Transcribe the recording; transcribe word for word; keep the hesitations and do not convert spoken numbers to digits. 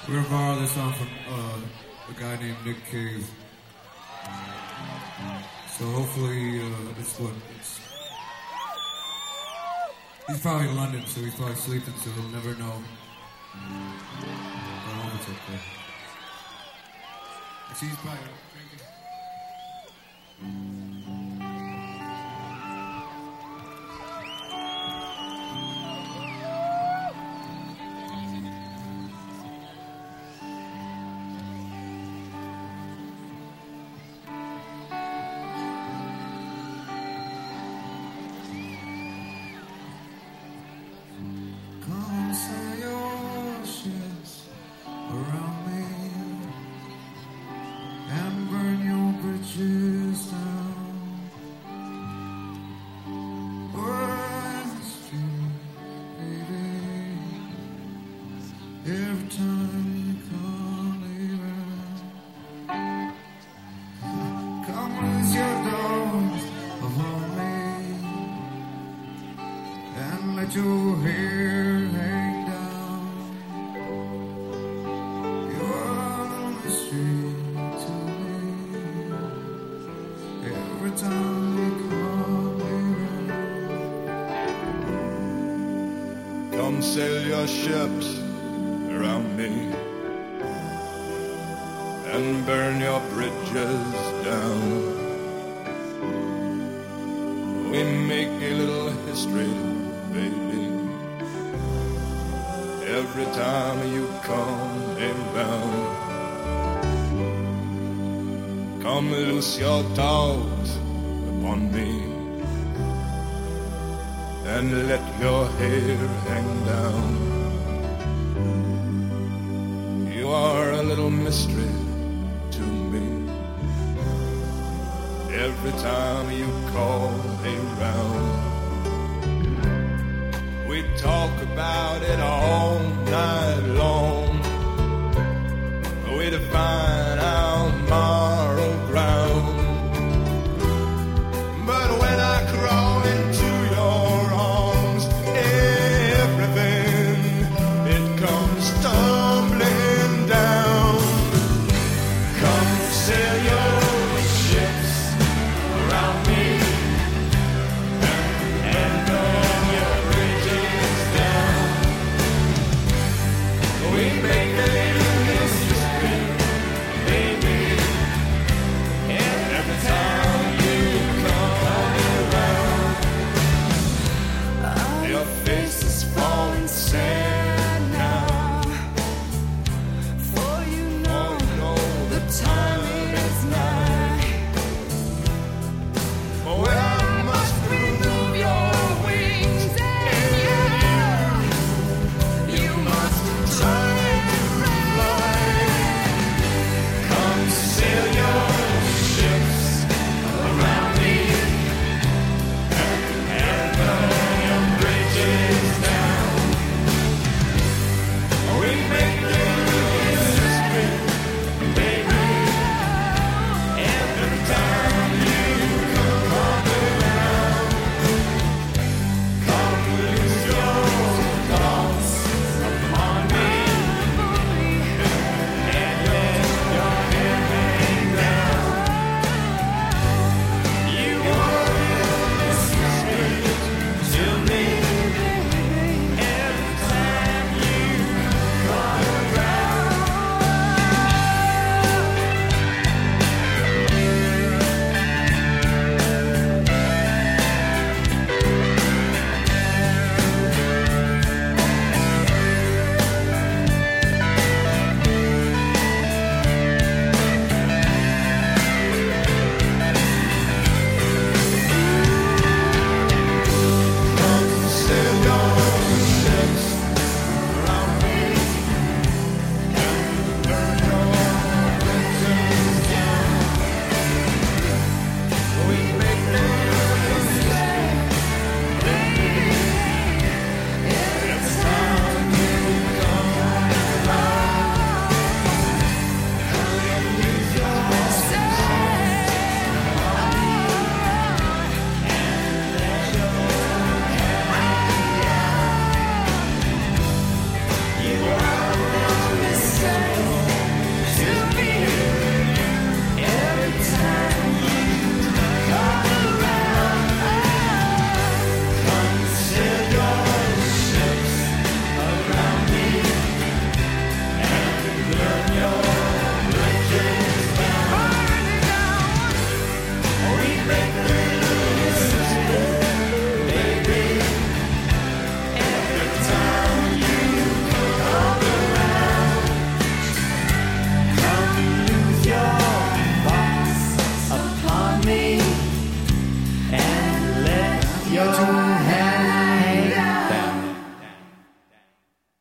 We're gonna borrow this song from uh, a guy named Nick Cave. So hopefully uh, it's what it's. He's probably in London, so he's probably sleeping, so he'll never know. But I hope it's okay. See, he's probably drinking. Sail your ships around me and burn your bridges down. We make a little history, baby, every time you come around. Come loose your dogs upon me and let your hair hang down. You are a little mystery to me. Every time you call around, we talk about it all night long. We define our moral ground. But when I crawl into your start